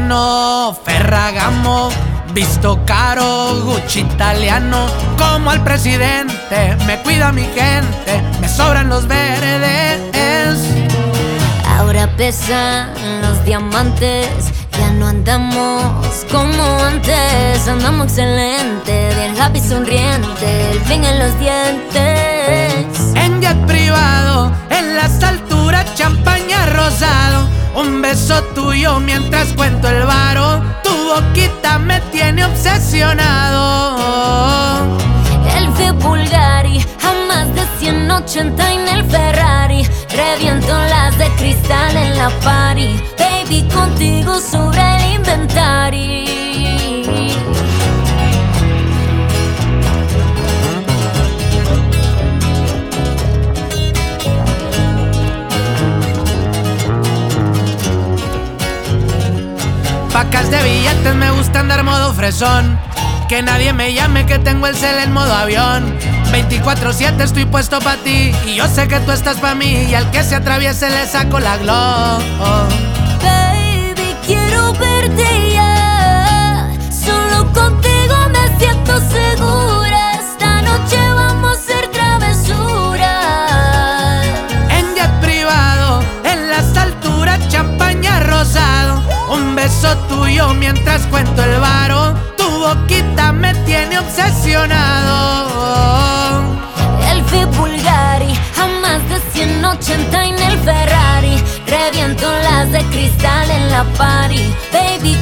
italiano, Ferragamo, visto caro, Gucci italiano. Como al presidente, me cuida mi gente, me sobran los verdes. Ahora pesan los diamantes, ya no andamos como antes. Andamos excelente, bien happy sonriente, el fin en los dientes. En jet privado, en las alturas, champaña rosado. Un beso tuyo mientras cuento el varo. Tu boquita me tiene obsesionado. El Fiat Bulgari, a más de 180 en el Ferrari. Reviento las de cristal en la party. Baby, contigo sobre el inventario. Pacas de billetes, me gusta andar modo fresón. Que nadie me llame, que tengo el cel en modo avión. 24/7 estoy puesto pa' ti, y yo sé que tú estás pa' mí. Y al que se atraviese le saco la glow. Baby, quiero verte ya. Solo contigo me siento segura. Esta noche vamos a hacer travesuras. En jet privado, en las alturas, champaña rosado. Un beso tuyo mientras cuento el varo. Tu boquita me tiene obsesionado. El Fiat Bulgari, a más de 180 en el Ferrari. Reviento las de cristal en la party. Baby,